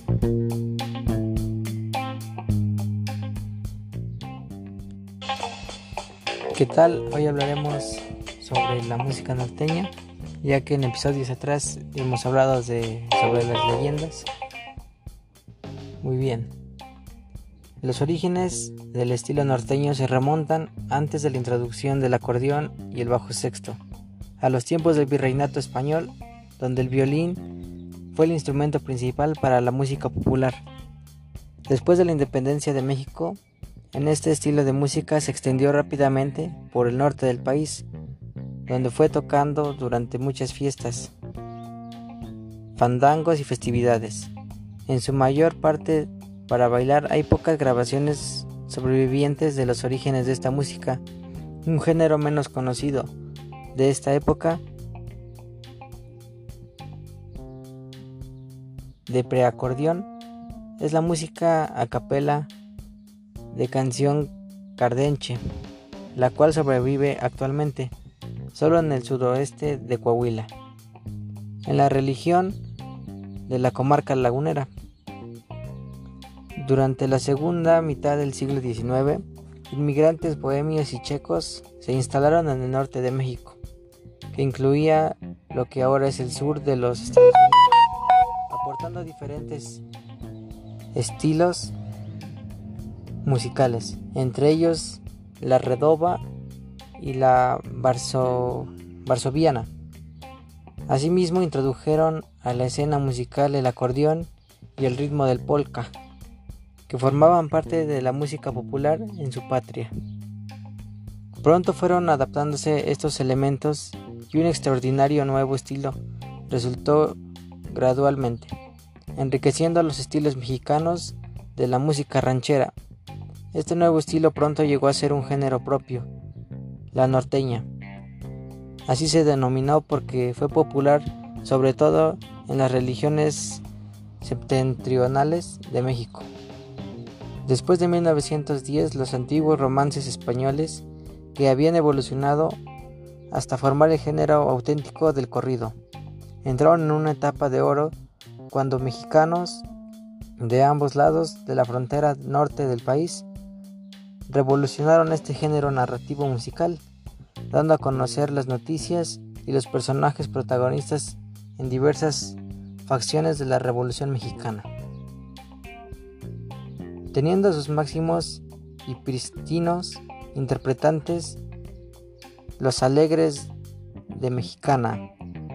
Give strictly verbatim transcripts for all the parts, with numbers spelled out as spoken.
¿Qué tal? Hoy hablaremos sobre la música norteña, ya que en episodios atrás hemos hablado de, sobre las leyendas. Muy bien. Los orígenes del estilo norteño se remontan antes de la introducción del acordeón y el bajo sexto, a los tiempos del virreinato español, donde el violín fue el instrumento principal para la música popular. Después de la independencia de México, en este estilo de música se extendió rápidamente por el norte del país, donde fue tocando durante muchas fiestas, fandangos y festividades. En su mayor parte para bailar hay pocas grabaciones sobrevivientes de los orígenes de esta música. Un género menos conocido de esta época de preacordeón es la música a capela de canción cardenche, la cual sobrevive actualmente solo en el sudoeste de Coahuila, en la región de la comarca lagunera. Durante la segunda mitad del siglo diecinueve, inmigrantes bohemios y checos se instalaron en el norte de México, que incluía lo que ahora es el sur de los Estados Unidos, aportando diferentes estilos musicales, entre ellos la redoba y la varso, varsoviana. Asimismo introdujeron a la escena musical el acordeón y el ritmo del polka, que formaban parte de la música popular en su patria. Pronto fueron adaptándose estos elementos y un extraordinario nuevo estilo resultó gradualmente, enriqueciendo los estilos mexicanos de la música ranchera. Este nuevo estilo pronto llegó a ser un género propio, la norteña. Así se denominó porque fue popular sobre todo en las regiones septentrionales de México. Después de mil novecientos diez, los antiguos romances españoles, que habían evolucionado hasta formar el género auténtico del corrido, entraron en una etapa de oro cuando mexicanos de ambos lados de la frontera norte del país revolucionaron este género narrativo musical, dando a conocer las noticias y los personajes protagonistas en diversas facciones de la Revolución Mexicana. Teniendo sus máximos y prístinos interpretantes, los Alegres de Mexicana,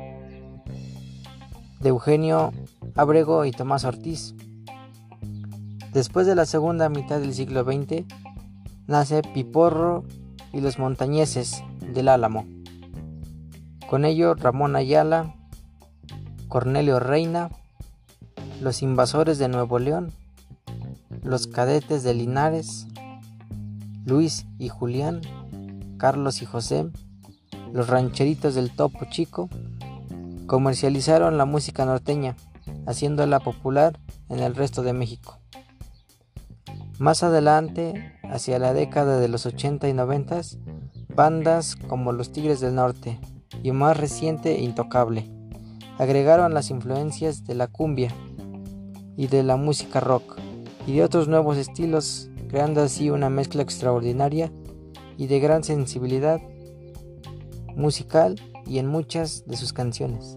de Eugenio Ábrego y Tomás Ortiz. Después de la segunda mitad del siglo veinte, nace Piporro y los Montañeses del Álamo. Con ello Ramón Ayala, Cornelio Reina, los Invasores de Nuevo León, los Cadetes de Linares, Luis y Julián, Carlos y José, los Rancheritos del Topo Chico, comercializaron la música norteña, haciéndola popular en el resto de México. Más adelante, hacia la década de los ochenta y noventa, bandas como los Tigres del Norte y más reciente Intocable agregaron las influencias de la cumbia y de la música rock y de otros nuevos estilos, creando así una mezcla extraordinaria y de gran sensibilidad musical y en muchas de sus canciones.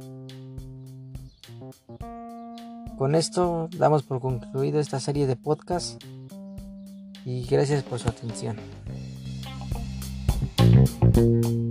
Con esto damos por concluido esta serie de podcasts y gracias por su atención.